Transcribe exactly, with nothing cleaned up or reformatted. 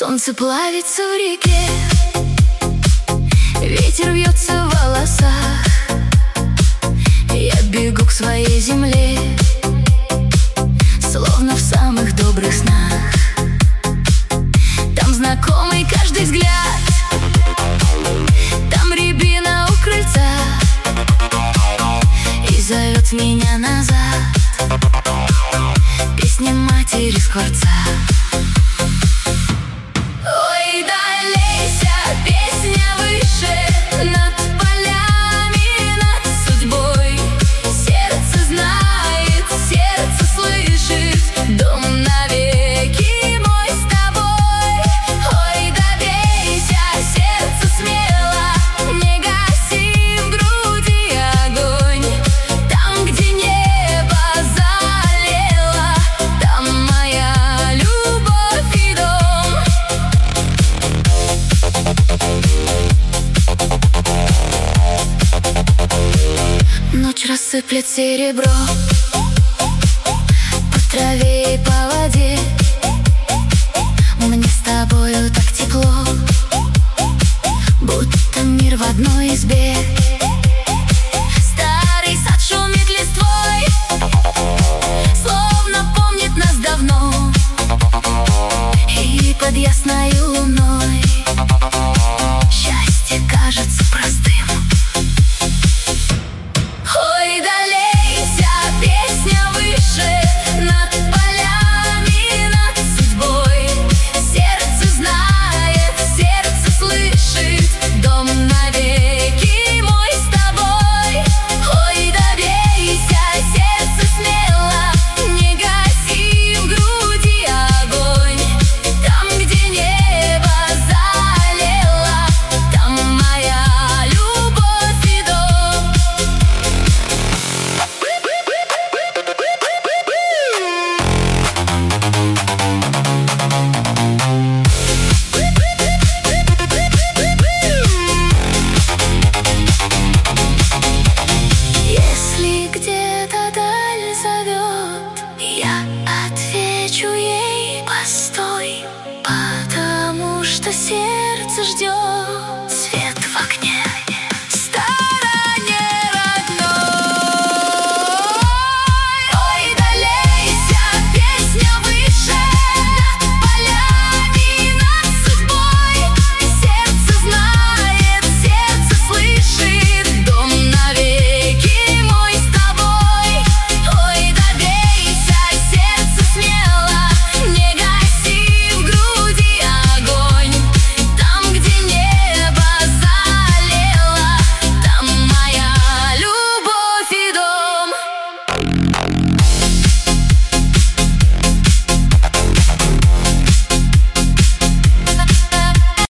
Солнце плавится в реке, ветер вьется в волосах. Я бегу к своей земле, словно в самых добрых снах. Там знакомый каждый взгляд, там рябина у крыльца и зовет меня назад песня матери скворца. Ночь рассыплет серебро по траве и по воде. Мне с тобою так тепло, будто мир в одной избе. Старый сад шумит листвой, словно помнит нас давно, и под ясною